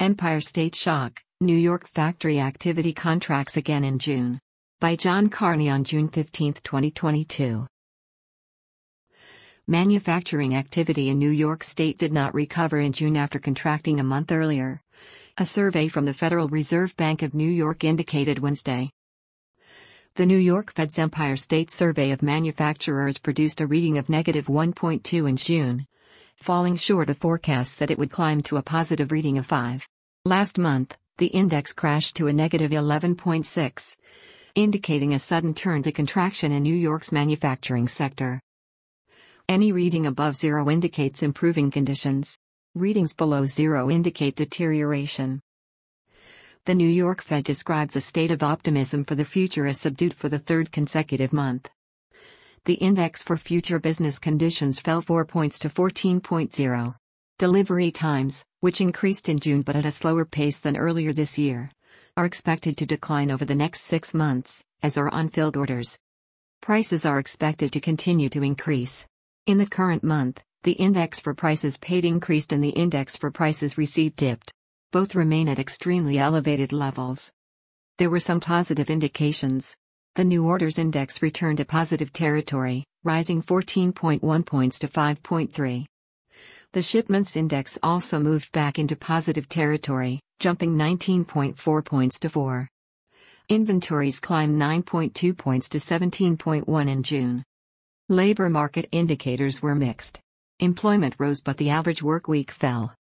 Empire State Shock, New York Factory Activity Contracts Again in June. By John Carney on June 15, 2022. Manufacturing activity in New York State did not recover in June after contracting a month earlier. A survey from the Federal Reserve Bank of New York indicated Wednesday. The New York Fed's Empire State Survey of Manufacturers produced a reading of -1.2 in June, falling short of forecasts that it would climb to a positive reading of 5. Last month, the index crashed to a -11.6, indicating a sudden turn to contraction in New York's manufacturing sector. Any reading above 0 indicates improving conditions. Readings below 0 indicate deterioration. The New York Fed described the state of optimism for the future as subdued for the third consecutive month. The index for future business conditions fell 4 points to 14.0. Delivery times, which increased in June but at a slower pace than earlier this year, are expected to decline over the next 6 months, as are unfilled orders. Prices are expected to continue to increase. In the current month, the index for prices paid increased and the index for prices received dipped. Both remain at extremely elevated levels. There were some positive indications. The new orders index returned to positive territory, rising 14.1 points to 5.3. The shipments index also moved back into positive territory, jumping 19.4 points to 4. Inventories climbed 9.2 points to 17.1 in June. Labor market indicators were mixed. Employment rose but the average work week fell.